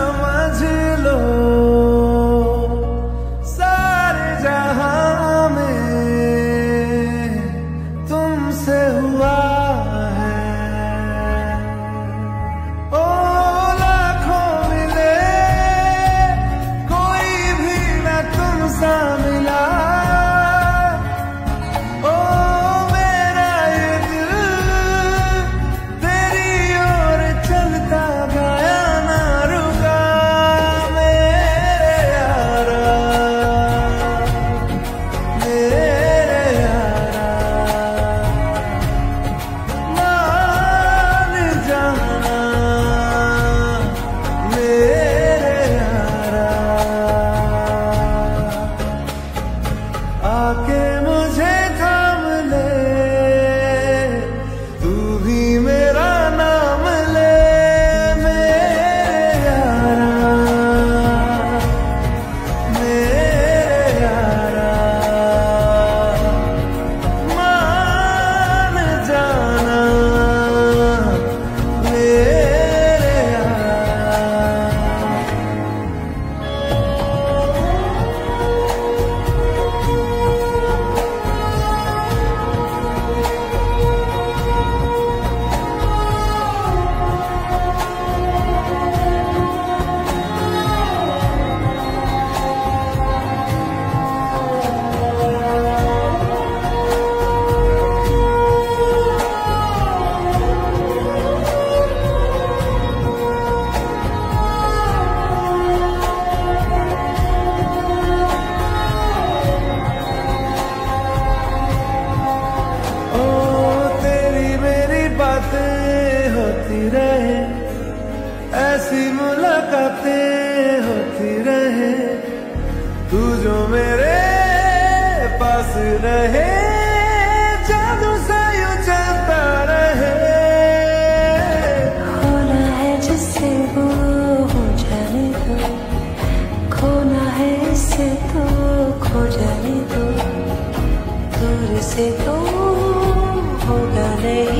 समझ लो सारे जहां में तुमसे हुआ है। ओ लाखों मिले कोई भी न तुमसा मिला। ओ मेरा ये दिल तेरी ओर चलता गया ना रुका। मेरे यारा मान जाना मेरे यारा। आके मुझे थाम ले तू भी मेरा नाम ले। मेरे यारा मान जाना मेरे यारा। ओ तेरी मेरी बातें होती रहे, ऐसी मुलाकातें होती रहे। तू जो मेरे पास रहे जादू सा यूं चलता रहे। खोना है जिससे वो हो जाने दो, खोना है इससे तो खो जाने दो। दूर से तो होगा नहीं।